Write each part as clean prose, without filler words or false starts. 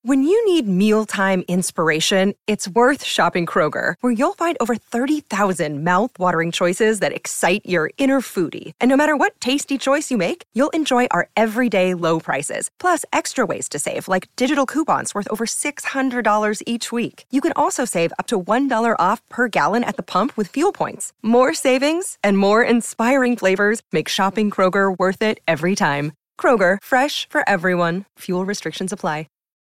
When you need mealtime inspiration, it's worth shopping Kroger, where you'll find over 30,000 mouth-watering choices that excite your inner foodie. And no matter what tasty choice you make, you'll enjoy our everyday low prices, plus extra ways to save, like digital coupons worth over $600 each week. You can also save up to $1 off per gallon at the pump with fuel points. More savings and more inspiring flavors make shopping Kroger worth it every time. Kroger, fresh for everyone. Fuel restrictions apply.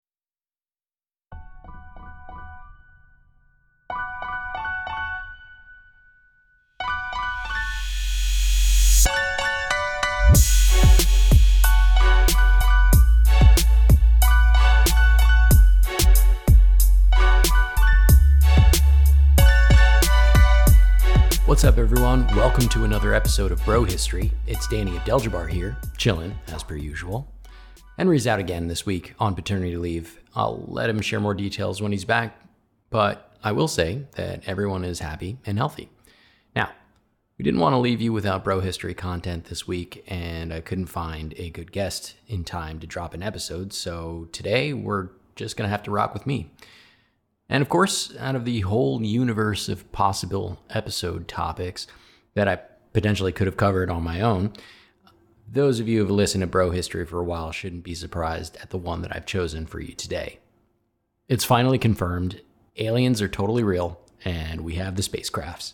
What's up, everyone? Welcome to another episode of Bro History. It's Danny Abdeljabbar here, chilling as per usual. Henry's out again this week on paternity leave. I'll let him share more details when he's back, but I will say that everyone is happy and healthy. Now, we didn't want to leave you without Bro History content this week, and I couldn't find a good guest in time to drop an episode, so today we're just going to have to rock with me. And of course, out of the whole universe of possible episode topics that I potentially could have covered on my own, those of you who have listened to Bro History for a while shouldn't be surprised at the one that I've chosen for you today. It's finally confirmed, aliens are totally real, and we have the spacecrafts.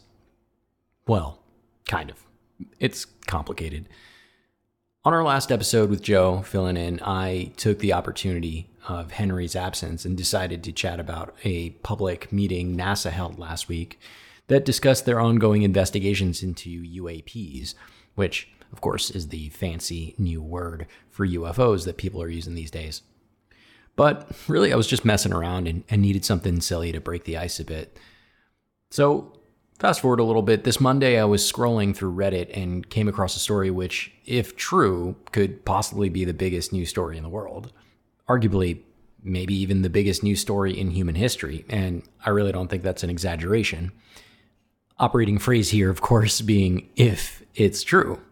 Well, kind of. It's complicated. On our last episode with Joe filling in, I took the opportunity of Henry's absence and decided to chat about a public meeting NASA held last week that discussed their ongoing investigations into UAPs, which, of course, is the fancy new word for UFOs that people are using these days. But really, I was just messing around and needed something silly to break the ice a bit. So, fast forward a little bit, this Monday I was scrolling through Reddit and came across a story which, if true, could possibly be the biggest news story in the world. Arguably, maybe even the biggest news story in human history, and I really don't think that's an exaggeration. Operating phrase here, of course, being if it's true.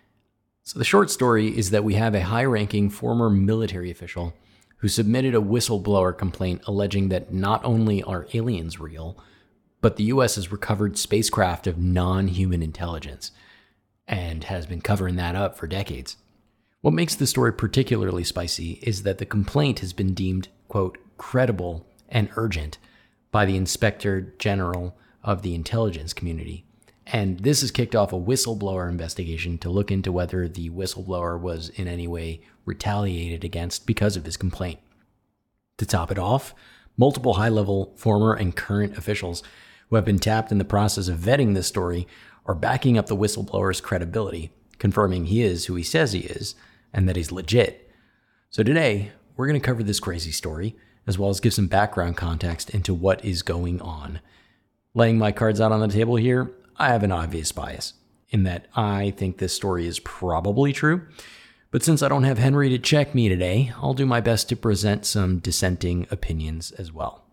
So the short story is that we have a high-ranking former military official who submitted a whistleblower complaint alleging that not only are aliens real, but the U.S. has recovered spacecraft of non-human intelligence and has been covering that up for decades. What makes the story particularly spicy is that the complaint has been deemed, quote, credible and urgent by the Inspector General of the intelligence community. And this has kicked off a whistleblower investigation to look into whether the whistleblower was in any way retaliated against because of his complaint. To top it off, multiple high-level former and current officials who have been tapped in the process of vetting this story are backing up the whistleblower's credibility, confirming he is who he says he is, and that he's legit. So today, we're going to cover this crazy story, as well as give some background context into what is going on. Laying my cards out on the table here, I have an obvious bias, in that I think this story is probably true, but since I don't have Henry to check me today, I'll do my best to present some dissenting opinions as well.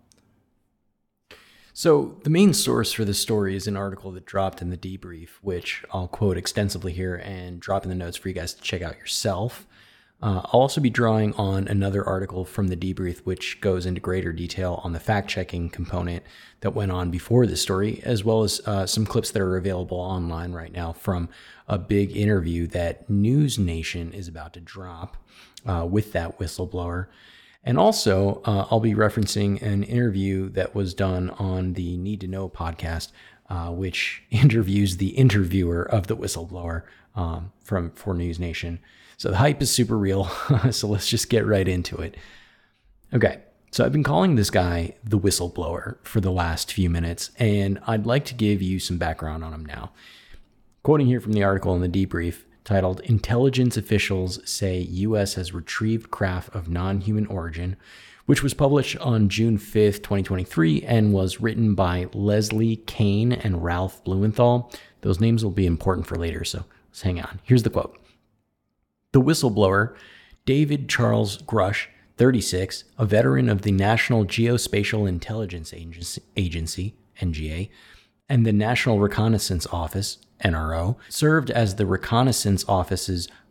So the main source for this story is an article that dropped in the debrief, which I'll quote extensively here and drop in the notes for you guys to check out yourself. I'll also be drawing on another article from the debrief, which goes into greater detail on the fact-checking component that went on before this story, as well as some clips that are available online right now from a big interview that News Nation is about to drop with that whistleblower. And also, I'll be referencing an interview that was done on the Need to Know podcast, which interviews the interviewer of the whistleblower for News Nation. So the hype is super real, so let's just get right into it. Okay, so I've been calling this guy the whistleblower for the last few minutes, and I'd like to give you some background on him now. Quoting here from the article in the debrief, titled, Intelligence Officials Say U.S. Has Retrieved Craft of Non-Human Origin, which was published on June 5th, 2023, and was written by Leslie Kane and Ralph Blumenthal. Those names will be important for later, so let's hang on. Here's the quote. The whistleblower, David Charles Grush, 36, a veteran of the National Geospatial Intelligence Agency, NGA, and the National Reconnaissance Office, NRO, served as the Reconnaissance Office's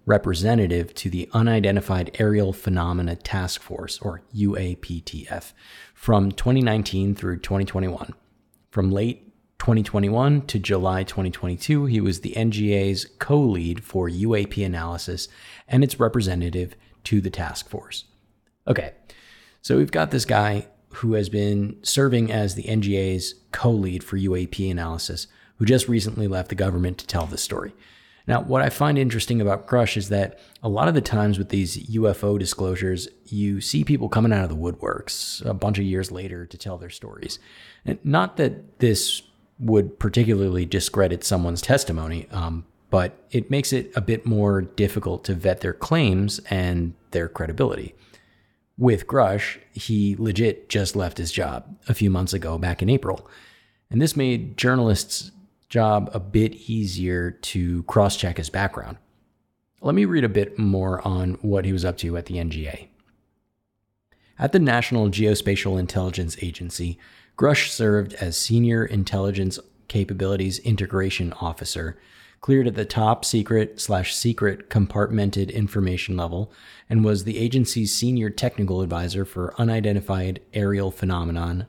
representative to the Unidentified Aerial Phenomena Task Force, or UAPTF, from 2019 through 2021. From late 2021 to July 2022, he was the NGA's co-lead for UAP analysis and its representative to the task force. Okay, so we've got this guy who has been serving as the NGA's co-lead for UAP analysis, who just recently left the government to tell this story. Now, what I find interesting about Grush is that a lot of the times with these UFO disclosures, you see people coming out of the woodworks a bunch of years later to tell their stories. And not that this would particularly discredit someone's testimony, but it makes it a bit more difficult to vet their claims and their credibility. With Grush, he legit just left his job a few months ago, back in April. And this made journalists' job a bit easier to cross-check his background. Let me read a bit more on what he was up to at the NGA. At the National Geospatial Intelligence Agency, Grush served as Senior Intelligence Capabilities Integration Officer, cleared at the top secret/secret compartmented information level, and was the agency's senior technical advisor for unidentified aerial phenomenon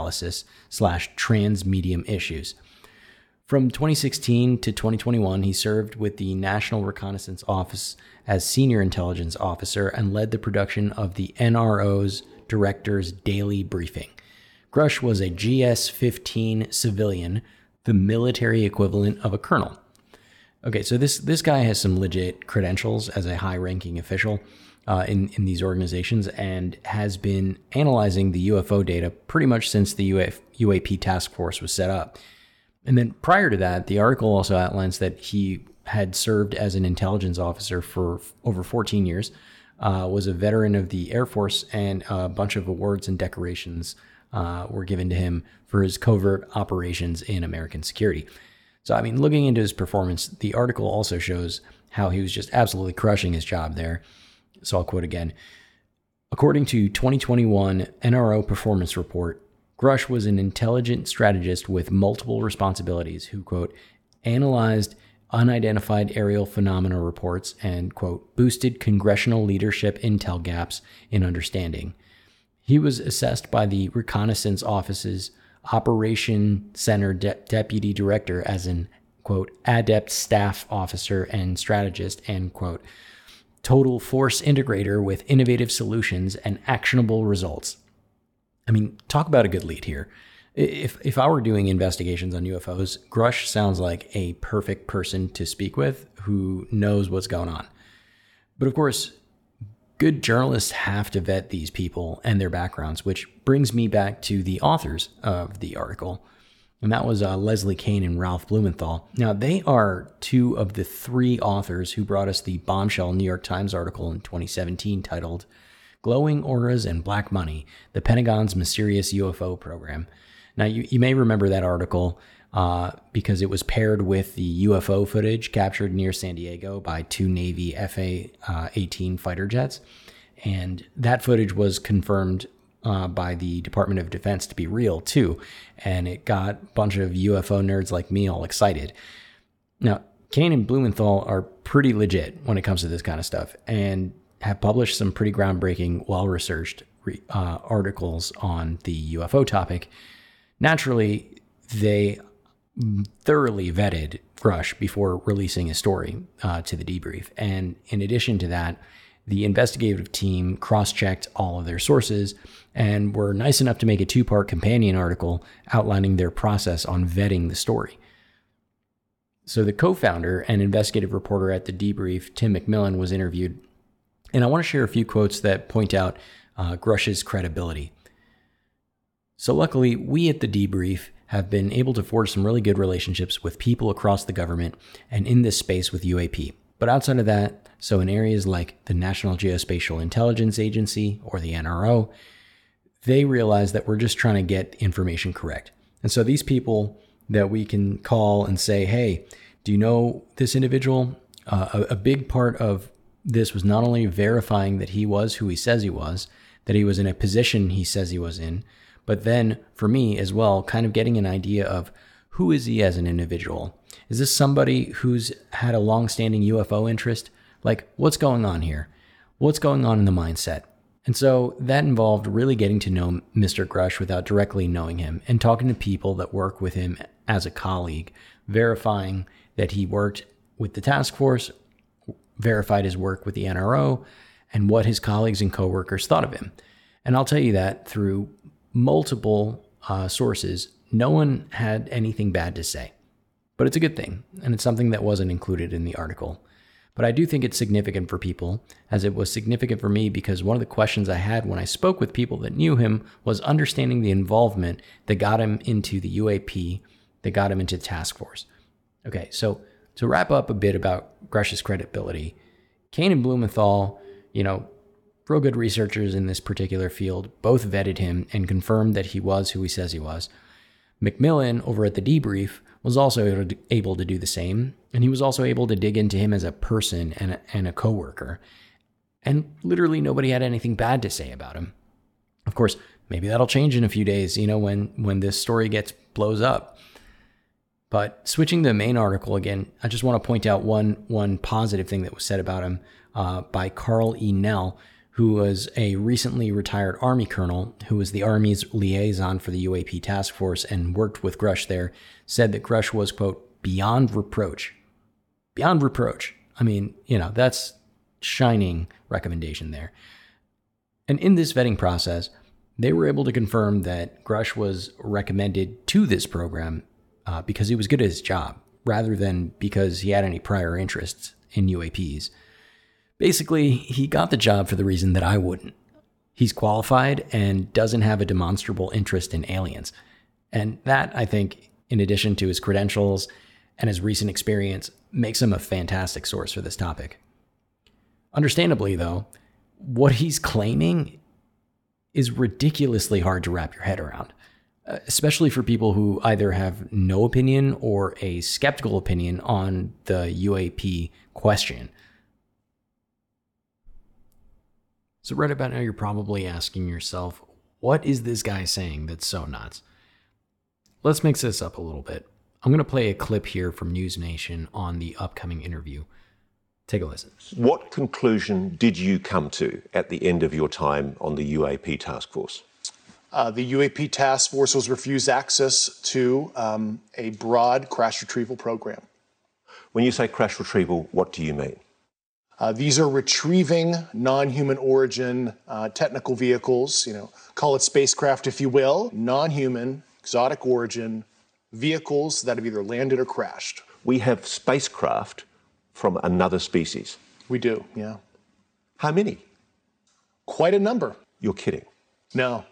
analysis/transmedium issues. From 2016 to 2021, he served with the National Reconnaissance Office as Senior Intelligence Officer and led the production of the NRO's Director's Daily Briefing. Grush was a GS-15 civilian, the military equivalent of a colonel. Okay, so this guy has some legit credentials as a high-ranking official in these organizations and has been analyzing the UFO data pretty much since the UAP task force was set up. And then prior to that, the article also outlines that he had served as an intelligence officer for over 14 years, was a veteran of the Air Force, and a bunch of awards and decorations were given to him for his covert operations in American security. So, I mean, looking into his performance, the article also shows how he was just absolutely crushing his job there. So I'll quote again. According to 2021 NRO Performance Report, Grush was an intelligent strategist with multiple responsibilities who, quote, analyzed unidentified aerial phenomena reports and, quote, boosted congressional leadership intel gaps in understanding. He was assessed by the Reconnaissance Office's Operation Center Deputy Director as an, quote, adept staff officer and strategist and, quote, total force integrator with innovative solutions and actionable results. I mean, talk about a good lead here. If I were doing investigations on UFOs, Grush sounds like a perfect person to speak with who knows what's going on. But of course, good journalists have to vet these people and their backgrounds, which brings me back to the authors of the article. And that was Leslie Kean and Ralph Blumenthal. Now, they are two of the three authors who brought us the bombshell New York Times article in 2017 titled Glowing Auras and Black Money, the Pentagon's Mysterious UFO Program. Now, you may remember that article because it was paired with the UFO footage captured near San Diego by two Navy FA-18 fighter jets. And that footage was confirmed by the Department of Defense to be real, too. And it got a bunch of UFO nerds like me all excited. Now, Kean and Blumenthal are pretty legit when it comes to this kind of stuff and have published some pretty groundbreaking, well-researched articles on the UFO topic. Naturally, they thoroughly vetted Grush before releasing his story to the debrief. And in addition to that, the investigative team cross-checked all of their sources and were nice enough to make a two-part companion article outlining their process on vetting the story. So the co-founder and investigative reporter at the debrief, Tim McMillan, was interviewed. And I want to share a few quotes that point out Grush's credibility. So luckily, we at the debrief have been able to forge some really good relationships with people across the government and in this space with UAP. But outside of that, so in areas like the National Geospatial Intelligence Agency or the NRO, they realize that we're just trying to get information correct. And so these people that we can call and say, hey, do you know this individual? A big part of this was not only verifying that he was who he says he was, that he was in a position he says he was in, but then for me as well, kind of getting an idea of who is he as an individual? Is this somebody who's had a long-standing UFO interest, Like, what's going on here? What's going on in the mindset? And so that involved really getting to know Mr. Grush without directly knowing him and talking to people that work with him as a colleague, verifying that he worked with the task force, verified his work with the NRO, and what his colleagues and coworkers thought of him. And I'll tell you that through multiple sources, no one had anything bad to say. But it's a good thing, and it's something that wasn't included in the article. But I do think it's significant for people, as it was significant for me because one of the questions I had when I spoke with people that knew him was understanding the involvement that got him into the UAP, that got him into the task force. Okay, so to wrap up a bit about Grush's credibility, Kane and Blumenthal, real good researchers in this particular field, both vetted him and confirmed that he was who he says he was. Macmillan, over at the Debrief, was also able to do the same, and he was also able to dig into him as a person and a coworker. And literally nobody had anything bad to say about him. Of course, maybe that'll change in a few days, when this story blows up. But switching to the main article again, I just want to point out one positive thing that was said about him by Carl E. Nell, who was a recently retired Army colonel who was the Army's liaison for the UAP task force and worked with Grush there, said that Grush was, quote, beyond reproach. Beyond reproach. I mean, that's shining recommendation there. And in this vetting process, they were able to confirm that Grush was recommended to this program because he was good at his job, rather than because he had any prior interests in UAPs. Basically, he got the job for the reason that I wouldn't. He's qualified and doesn't have a demonstrable interest in aliens. And that, I think, in addition to his credentials and his recent experience, makes him a fantastic source for this topic. Understandably, though, what he's claiming is ridiculously hard to wrap your head around, especially for people who either have no opinion or a skeptical opinion on the UAP question. So right about now, you're probably asking yourself, what is this guy saying that's so nuts? Let's mix this up a little bit. I'm going to play a clip here from News Nation on the upcoming interview. Take a listen. What conclusion did you come to at the end of your time on the UAP task force? The UAP task force was refused access to a broad crash retrieval program. When you say crash retrieval, what do you mean? These are retrieving non-human origin technical vehicles, call it spacecraft if you will, non-human, exotic origin vehicles that have either landed or crashed. We have spacecraft from another species. We do, yeah. How many? Quite a number. You're kidding. No.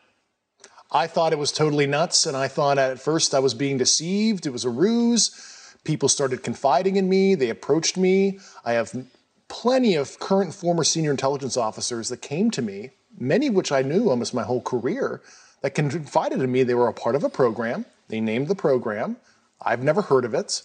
I thought it was totally nuts, and I thought at first I was being deceived. It was a ruse. People started confiding in me. They approached me. I have plenty of current and former senior intelligence officers that came to me, many of which I knew almost my whole career, that confided in me they were a part of a program. They named the program. I've never heard of it.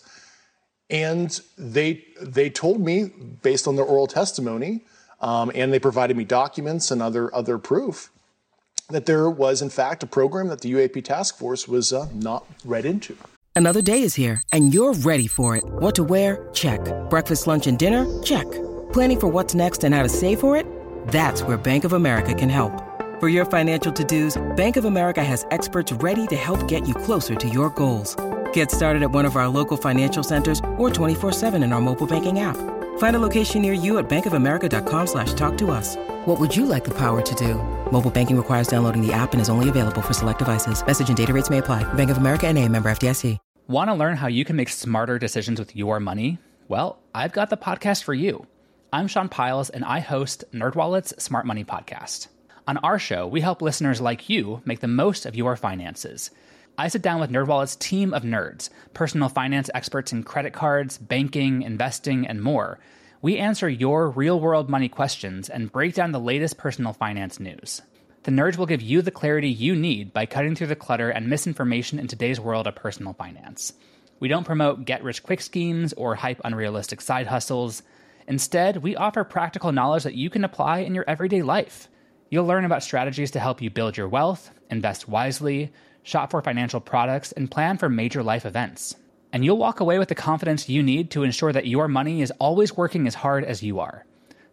And they told me, based on their oral testimony, and they provided me documents and other proof, that there was, in fact, a program that the UAP task force was not read into. Another day is here, and you're ready for it. What to wear? Check. Breakfast, lunch, and dinner? Check. Planning for what's next and how to save for it? That's where Bank of America can help. For your financial to-dos, Bank of America has experts ready to help get you closer to your goals. Get started at one of our local financial centers or 24/7 in our mobile banking app. Find a location near you at bankofamerica.com/talktous. What would you like the power to do? Mobile banking requires downloading the app and is only available for select devices. Message and data rates may apply. Bank of America N.A., member FDIC. Want to learn how you can make smarter decisions with your money? Well, I've got the podcast for you. I'm Sean Piles, and I host NerdWallet's Smart Money Podcast. On our show, we help listeners like you make the most of your finances. I sit down with NerdWallet's team of nerds, personal finance experts in credit cards, banking, investing, and more. We answer your real-world money questions and break down the latest personal finance news. The nerds will give you the clarity you need by cutting through the clutter and misinformation in today's world of personal finance. We don't promote get-rich-quick schemes or hype unrealistic side hustles. Instead, we offer practical knowledge that you can apply in your everyday life. You'll learn about strategies to help you build your wealth, invest wisely, shop for financial products, and plan for major life events. And you'll walk away with the confidence you need to ensure that your money is always working as hard as you are.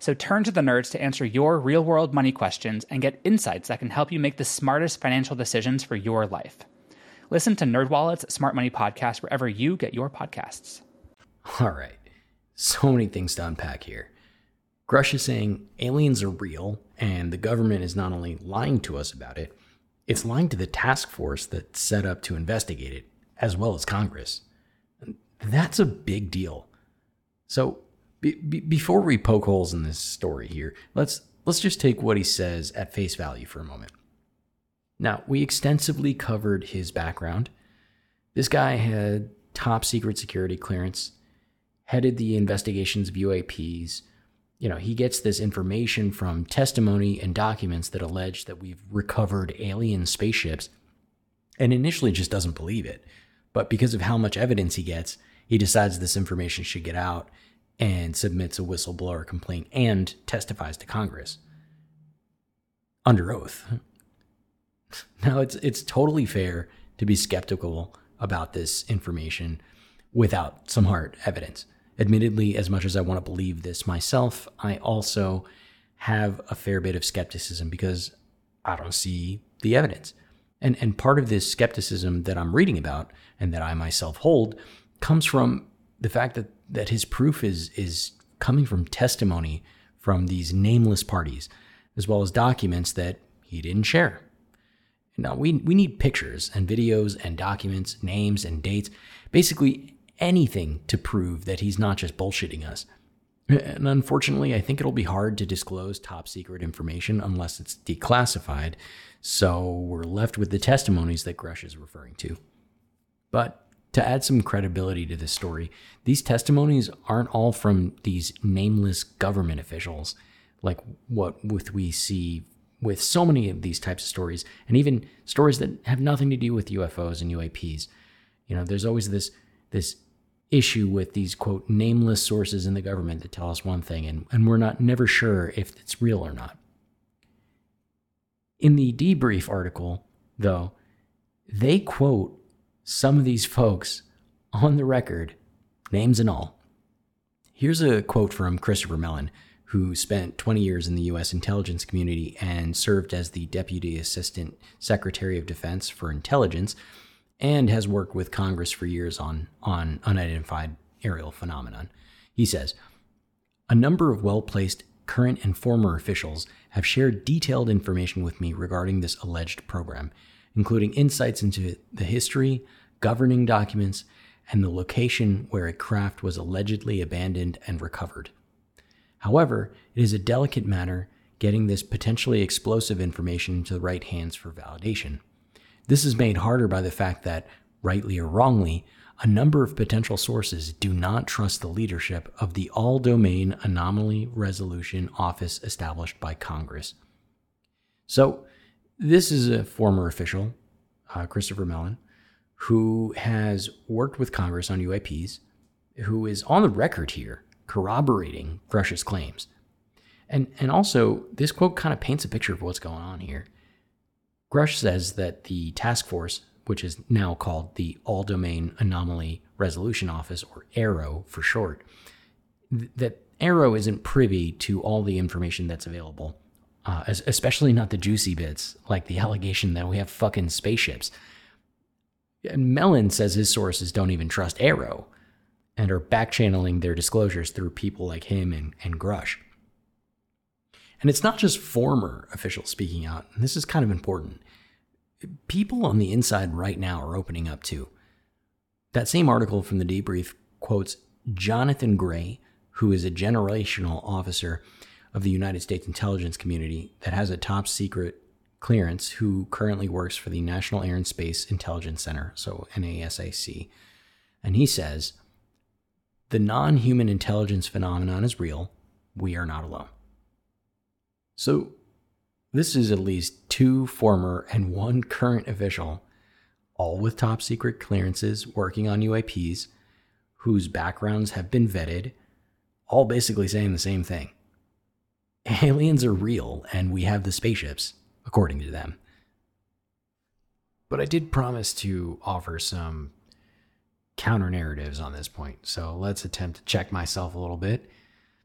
So turn to the nerds to answer your real-world money questions and get insights that can help you make the smartest financial decisions for your life. Listen to NerdWallet's Smart Money Podcast wherever you get your podcasts. All right. So many things to unpack here. Grush is saying aliens are real, and the government is not only lying to us about it, it's lying to the task force that's set up to investigate it, as well as Congress. That's a big deal. So before we poke holes in this story here, let's just take what he says at face value for a moment. Now, we extensively covered his background. This guy had top secret security clearance, headed the investigations of UAPs. He gets this information from testimony and documents that allege that we've recovered alien spaceships, and initially just doesn't believe it. But because of how much evidence he gets, he decides this information should get out and submits a whistleblower complaint and testifies to Congress under oath. Now, it's totally fair to be skeptical about this information without some hard evidence. Admittedly, as much as I want to believe this myself, I also have a fair bit of skepticism because I don't see the evidence. And part of this skepticism that I'm reading about and that I myself hold comes from the fact that his proof is coming from testimony from these nameless parties, as well as documents that he didn't share. Now, we need pictures and videos and documents, names and dates, basically anything to prove that he's not just bullshitting us. And unfortunately, I think it'll be hard to disclose top secret information unless it's declassified, so we're left with the testimonies that Grush is referring to. But to add some credibility to this story, these testimonies aren't all from these nameless government officials, like what we see with so many of these types of stories, and even stories that have nothing to do with UFOs and UAPs. There's always this issue with these, quote, nameless sources in the government that tell us one thing, and we're never sure if it's real or not. In the debrief article, though, they quote some of these folks on the record, names and all. Here's a quote from Christopher Mellon, who spent 20 years in the U.S. intelligence community and served as the Deputy Assistant Secretary of Defense for Intelligence, and has worked with Congress for years on unidentified aerial phenomenon. He says, "A number of well-placed current and former officials have shared detailed information with me regarding this alleged program, including insights into the history, governing documents, and the location where a craft was allegedly abandoned and recovered. However, it is a delicate matter getting this potentially explosive information into the right hands for validation. This is made harder by the fact that, rightly or wrongly, a number of potential sources do not trust the leadership of the All-Domain Anomaly Resolution Office established by Congress." So, this is a former official, Christopher Mellon, who has worked with Congress on UAPs, who is on the record here corroborating Grush's claims. And also, this quote kind of paints a picture of what's going on here. Grush says that the task force, which is now called the All-Domain Anomaly Resolution Office, or AARO for short, that AARO isn't privy to all the information that's available, especially not the juicy bits, like the allegation that we have fucking spaceships. And Mellon says his sources don't even trust AARO and are back-channeling their disclosures through people like him and Grush. And it's not just former officials speaking out, and this is kind of important. People on the inside right now are opening up too. That same article from the debrief quotes Jonathan Gray, who is a generational officer of the United States intelligence community that has a top secret clearance, who currently works for the National Air and Space Intelligence Center, so NASAC. And he says, "The non-human intelligence phenomenon is real. We are not alone." So this is at least 2 former and 1 current official, all with top secret clearances working on UAPs, whose backgrounds have been vetted, all basically saying the same thing. Aliens are real, and we have the spaceships, according to them. But I did promise to offer some counter narratives on this point, so let's attempt to check myself a little bit.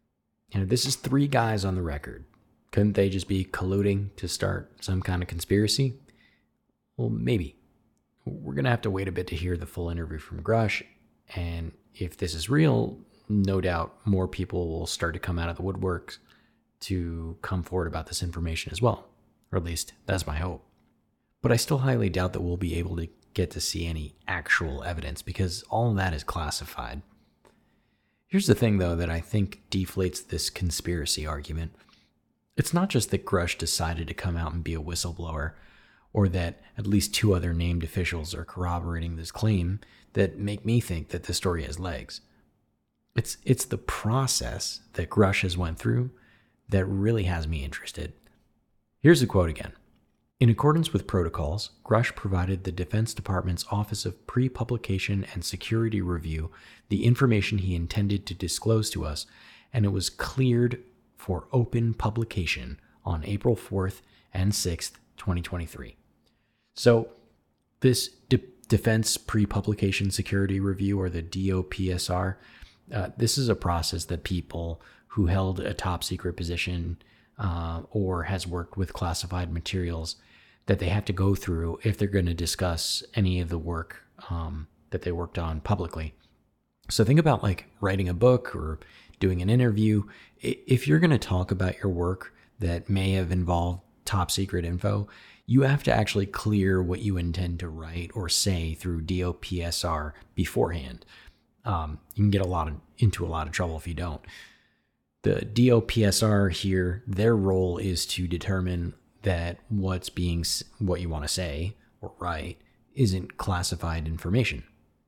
This is 3 guys on the record. Couldn't they just be colluding to start some kind of conspiracy? Well, maybe. We're going to have to wait a bit to hear the full interview from Grush, and if this is real, no doubt more people will start to come out of the woodworks to come forward about this information as well. Or at least, that's my hope. But I still highly doubt that we'll be able to get to see any actual evidence, because all of that is classified. Here's the thing, though, that I think deflates this conspiracy argument. It's not just that Grush decided to come out and be a whistleblower, or that at least 2 other named officials are corroborating this claim that make me think that this story has legs. It's the process that Grush has went through that really has me interested. Here's the quote again. In accordance with protocols, Grush provided the Defense Department's Office of Pre-Publication and Security Review the information he intended to disclose to us, and it was cleared for open publication on April 4th and 6th, 2023. So this Defense Pre-Publication Security Review, or the DOPSR, this is a process that people who held a top secret position or has worked with classified materials that they have to go through if they're going to discuss any of the work that they worked on publicly. So think about like writing a book or doing an interview. If you're going to talk about your work that may have involved top secret info, you have to actually clear what you intend to write or say through DOPSR beforehand. You can get into a lot of trouble if you don't. The DOPSR here, their role is to determine that what you want to say or write isn't classified information.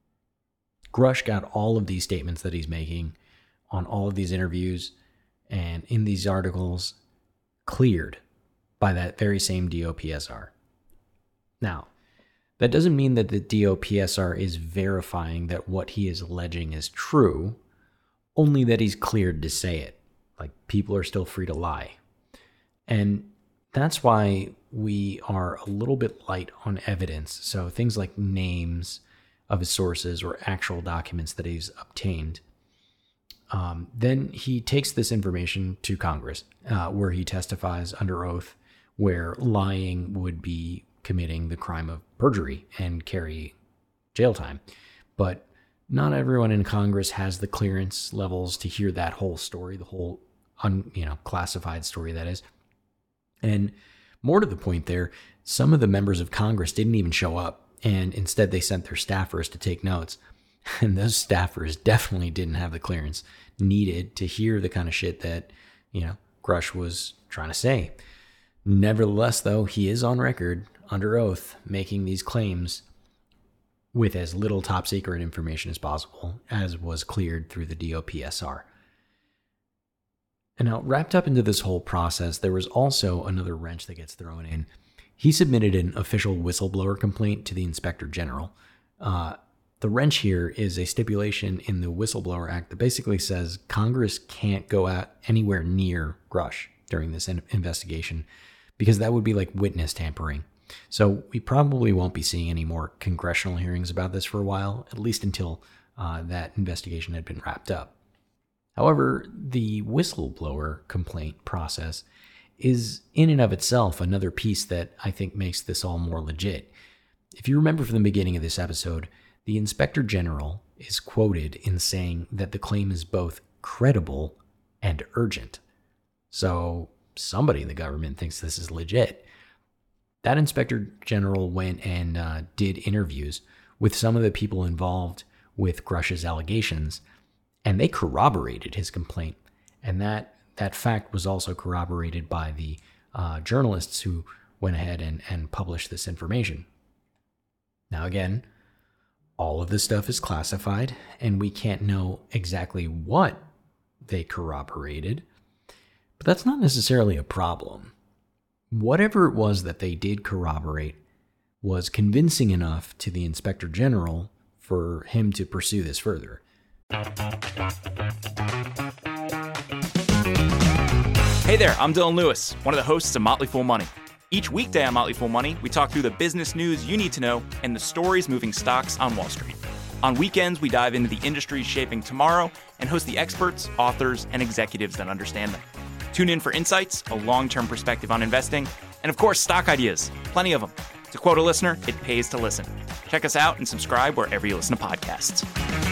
Grush got all of these statements that he's making on all of these interviews and in these articles cleared by that very same DOPSR. Now, that doesn't mean that the DOPSR is verifying that what he is alleging is true, only that he's cleared to say it. Like, people are still free to lie. And that's why we are a little bit light on evidence. So things like names of his sources or actual documents that he's obtained. Then he takes this information to Congress, where he testifies under oath, where lying would be committing the crime of perjury and carry jail time. But not everyone in Congress has the clearance levels to hear that whole story, the whole classified story, that is. And more to the point there, some of the members of Congress didn't even show up, and instead they sent their staffers to take notes. And those staffers definitely didn't have the clearance needed to hear the kind of shit that, Grush was trying to say. Nevertheless, though, he is on record under oath making these claims with as little top secret information as possible, as was cleared through the DOPSR. And now, wrapped up into this whole process, there was also another wrench that gets thrown in. He submitted an official whistleblower complaint to the Inspector General. The wrench here is a stipulation in the Whistleblower Act that basically says Congress can't go out anywhere near Grush during this investigation, because that would be like witness tampering. So we probably won't be seeing any more congressional hearings about this for a while, at least until that investigation had been wrapped up. However, the whistleblower complaint process is in and of itself another piece that I think makes this all more legit. If you remember from the beginning of this episode, the Inspector General is quoted in saying that the claim is both credible and urgent. So somebody in the government thinks this is legit. That Inspector General went and did interviews with some of the people involved with Grush's allegations, and they corroborated his complaint. And that fact was also corroborated by the journalists who went ahead and published this information. Now again, all of this stuff is classified, and we can't know exactly what they corroborated, but that's not necessarily a problem. Whatever it was that they did corroborate was convincing enough to the Inspector General for him to pursue this further. Hey there, I'm Dylan Lewis, one of the hosts of Motley Fool Money. Each weekday on Motley Fool Money, we talk through the business news you need to know and the stories moving stocks on Wall Street. On weekends, we dive into the industries shaping tomorrow and host the experts, authors, and executives that understand them. Tune in for insights, a long-term perspective on investing, and of course, stock ideas. Plenty of them. To quote a listener, it pays to listen. Check us out and subscribe wherever you listen to podcasts.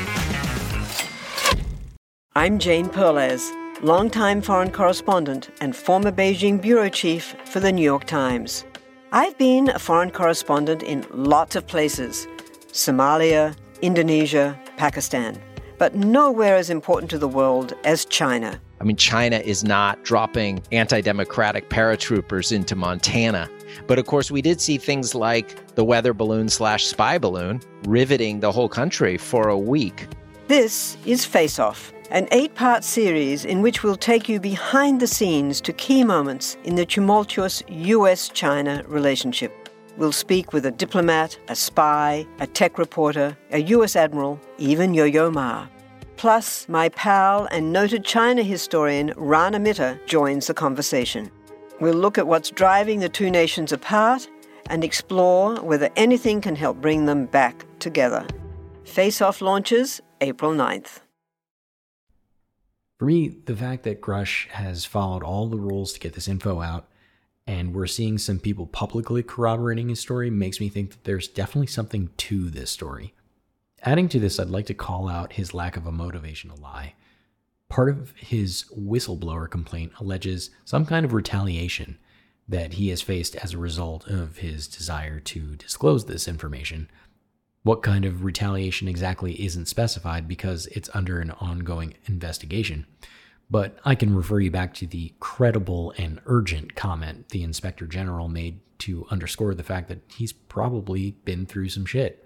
I'm Jane Perlez, longtime foreign correspondent and former Beijing bureau chief for the New York Times. I've been a foreign correspondent in lots of places: Somalia, Indonesia, Pakistan, but nowhere as important to the world as China. I mean, China is not dropping anti-democratic paratroopers into Montana. But of course, we did see things like the weather balloon/spy balloon riveting the whole country for a week. This is Face Off, an 8-part series in which we'll take you behind the scenes to key moments in the tumultuous U.S.-China relationship. We'll speak with a diplomat, a spy, a tech reporter, a U.S. admiral, even Yo-Yo Ma. Plus, my pal and noted China historian Rana Mitter joins the conversation. We'll look at what's driving the two nations apart and explore whether anything can help bring them back together. Face Off launches April 9th. For me, the fact that Grush has followed all the rules to get this info out, and we're seeing some people publicly corroborating his story, makes me think that there's definitely something to this story. Adding to this, I'd like to call out his lack of a motivation to lie. Part of his whistleblower complaint alleges some kind of retaliation that he has faced as a result of his desire to disclose this information. What kind of retaliation exactly isn't specified because it's under an ongoing investigation. But I can refer you back to the credible and urgent comment the Inspector General made to underscore the fact that he's probably been through some shit.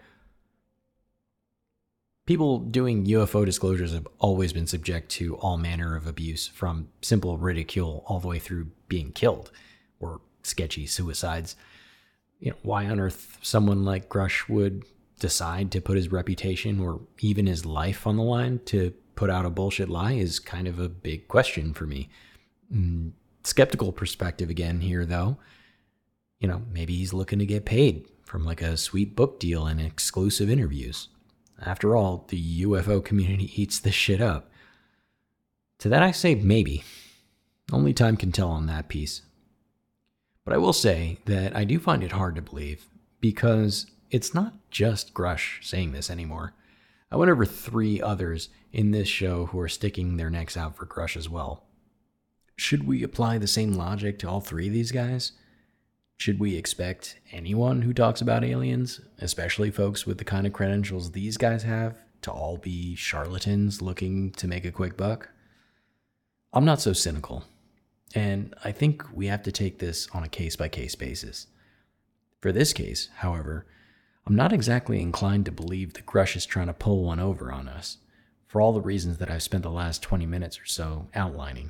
People doing UFO disclosures have always been subject to all manner of abuse, from simple ridicule all the way through being killed or sketchy suicides. Why on earth someone like Grush would decide to put his reputation or even his life on the line to put out a bullshit lie is kind of a big question for me. Skeptical perspective again here, though. Maybe he's looking to get paid from like a sweet book deal and exclusive interviews. After all, the UFO community eats this shit up. To that I say maybe. Only time can tell on that piece. But I will say that I do find it hard to believe, because it's not just Grush saying this anymore. I went over 3 others in this show who are sticking their necks out for Grush as well. Should we apply the same logic to all 3 of these guys? Should we expect anyone who talks about aliens, especially folks with the kind of credentials these guys have, to all be charlatans looking to make a quick buck? I'm not so cynical, and I think we have to take this on a case-by-case basis. For this case, however, I'm not exactly inclined to believe that Grush is trying to pull one over on us, for all the reasons that I've spent the last 20 minutes or so outlining.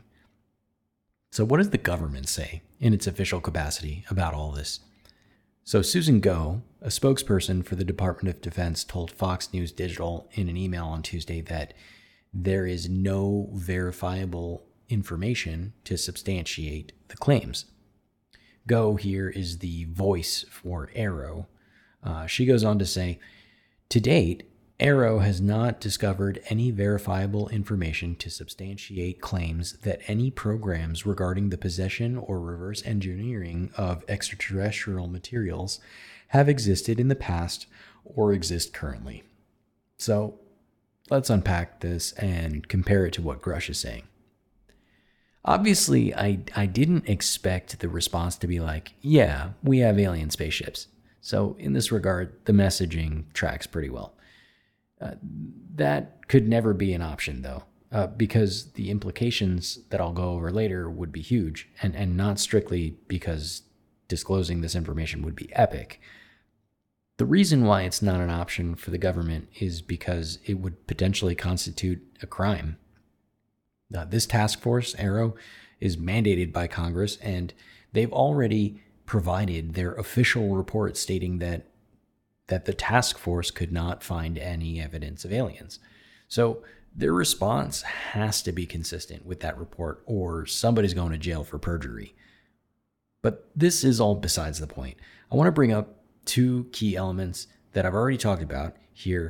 So what does the government say in its official capacity about all this? So Susan Goh, a spokesperson for the Department of Defense, told Fox News Digital in an email on Tuesday that there is no verifiable information to substantiate the claims. Goh here is the voice for AARO. She goes on to say, to date, AARO has not discovered any verifiable information to substantiate claims that any programs regarding the possession or reverse engineering of extraterrestrial materials have existed in the past or exist currently. So let's unpack this and compare it to what Grush is saying. Obviously, I didn't expect the response to be like, yeah, we have alien spaceships. So in this regard, the messaging tracks pretty well. That could never be an option, though, because the implications that I'll go over later would be huge, and not strictly because disclosing this information would be epic. The reason why it's not an option for the government is because it would potentially constitute a crime. This task force, AARO, is mandated by Congress, and they've already provided their official report stating that the task force could not find any evidence of aliens. So their response has to be consistent with that report, or somebody's going to jail for perjury. But this is all besides the point. I want to bring up 2 key elements that I've already talked about here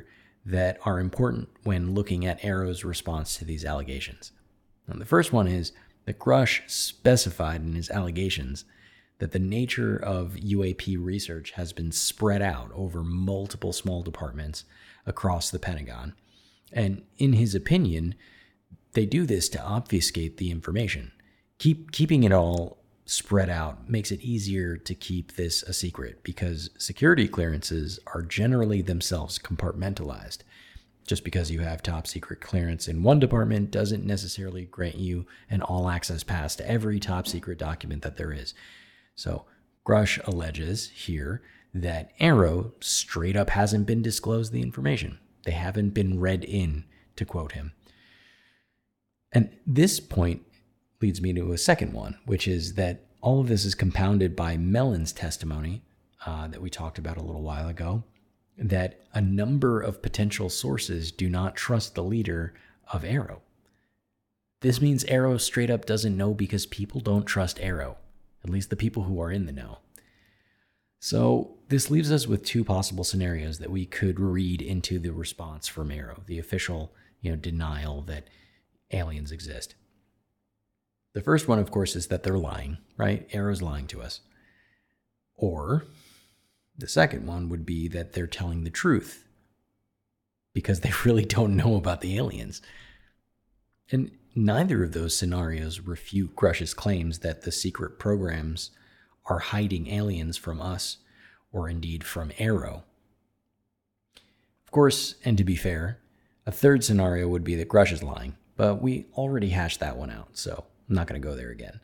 that are important when looking at AARO's response to these allegations. And the first one is that Grush specified in his allegations that the nature of UAP research has been spread out over multiple small departments across the Pentagon. And in his opinion, they do this to obfuscate the information. Keeping it all spread out makes it easier to keep this a secret because security clearances are generally themselves compartmentalized. Just because you have top secret clearance in one department doesn't necessarily grant you an all-access pass to every top secret document that there is. So Grush alleges here that AARO straight up hasn't been disclosed the information. They haven't been read in, to quote him. And this point leads me to a second one, which is that all of this is compounded by Mellon's testimony that we talked about a little while ago, that a number of potential sources do not trust the leader of AARO. This means AARO straight up doesn't know because people don't trust AARO, at least the people who are in the know. So this leaves us with two possible scenarios that we could read into the response from AARO, the official, denial that aliens exist. The first one, of course, is that they're lying, right? AARO's lying to us. Or the second one would be that they're telling the truth because they really don't know about the aliens. And neither of those scenarios refute Grush's claims that the secret programs are hiding aliens from us or indeed from AARO. Of course, and to be fair, a third scenario would be that Grush is lying, but we already hashed that one out, so I'm not going to go there again.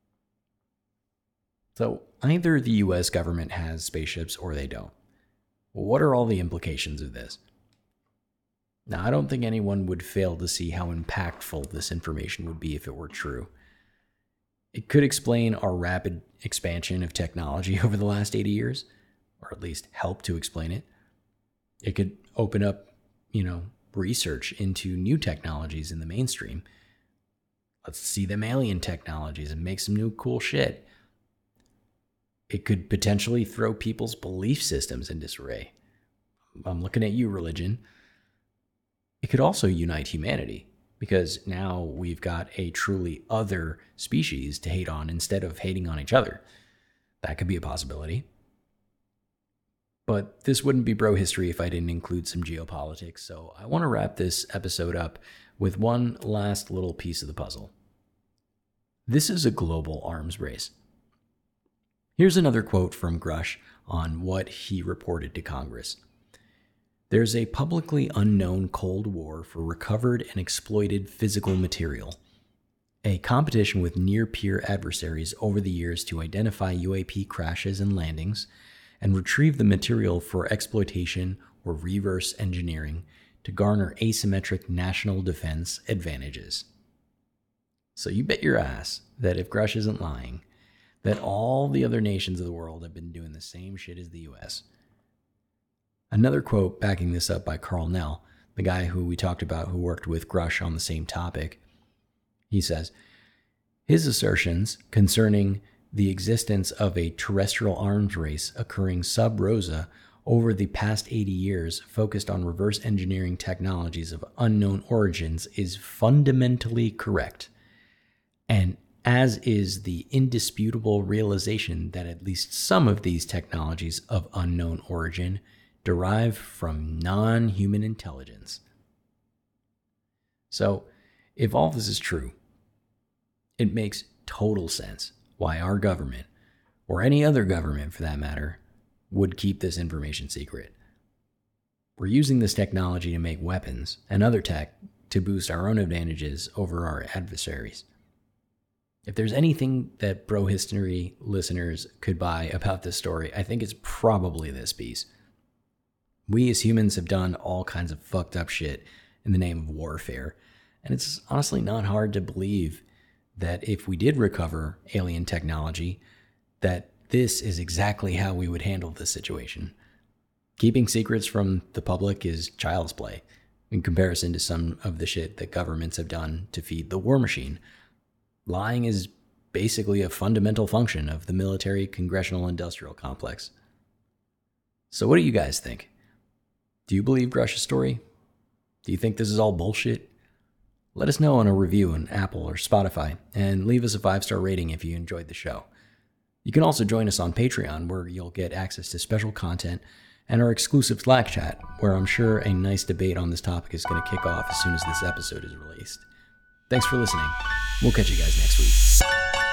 So either the US government has spaceships or they don't. Well, what are all the implications of this? Now, I don't think anyone would fail to see how impactful this information would be if it were true. It could explain our rapid expansion of technology over the last 80 years, or at least help to explain it. It could open up, research into new technologies in the mainstream. Let's see them alien technologies and make some new cool shit. It could potentially throw people's belief systems in disarray. I'm looking at you, religion. It could also unite humanity, because now we've got a truly other species to hate on instead of hating on each other. That could be a possibility. But this wouldn't be bro history if I didn't include some geopolitics, so I want to wrap this episode up with one last little piece of the puzzle. This is a global arms race. Here's another quote from Grush on what he reported to Congress. There's a publicly unknown Cold War for recovered and exploited physical material, a competition with near-peer adversaries over the years to identify UAP crashes and landings, and retrieve the material for exploitation or reverse engineering to garner asymmetric national defense advantages. So you bet your ass that if Grush isn't lying, that all the other nations of the world have been doing the same shit as the US. Another quote backing this up by Carl Nell, the guy who we talked about who worked with Grush on the same topic. He says, his assertions concerning the existence of a terrestrial arms race occurring sub rosa over the past 80 years focused on reverse engineering technologies of unknown origins is fundamentally correct, and as is the indisputable realization that at least some of these technologies of unknown origin derive from non-human intelligence. So, if all this is true, it makes total sense why our government, or any other government for that matter, would keep this information secret. We're using this technology to make weapons and other tech to boost our own advantages over our adversaries. If there's anything that Bro History listeners could buy about this story, I think it's probably this piece. We as humans have done all kinds of fucked up shit in the name of warfare, and it's honestly not hard to believe that if we did recover alien technology, that this is exactly how we would handle this situation. Keeping secrets from the public is child's play in comparison to some of the shit that governments have done to feed the war machine. Lying is basically a fundamental function of the military congressional industrial complex. So what do you guys think? Do you believe Grush's story, Do you think this is all bullshit? Let us know in a review on Apple or Spotify, and leave us a 5-star rating if you enjoyed the show. You can also join us on Patreon, where you'll get access to special content and our exclusive Slack chat, where I'm sure a nice debate on this topic is going to kick off as soon as this episode is released. Thanks for listening. We'll catch you guys next week.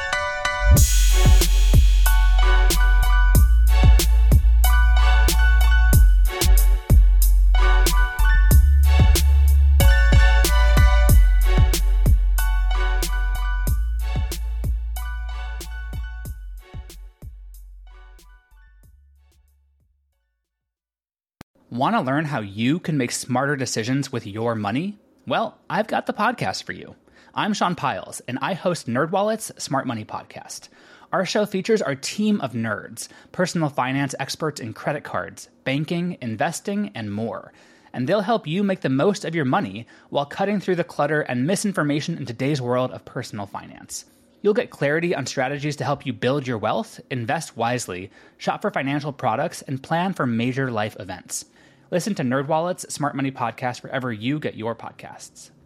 Want to learn how you can make smarter decisions with your money? Well, I've got the podcast for you. I'm Sean Pyles, and I host NerdWallet's Smart Money Podcast. Our show features our team of nerds, personal finance experts in credit cards, banking, investing, and more. And they'll help you make the most of your money while cutting through the clutter and misinformation in today's world of personal finance. You'll get clarity on strategies to help you build your wealth, invest wisely, shop for financial products, and plan for major life events. Listen to NerdWallet's Smart Money Podcast wherever you get your podcasts.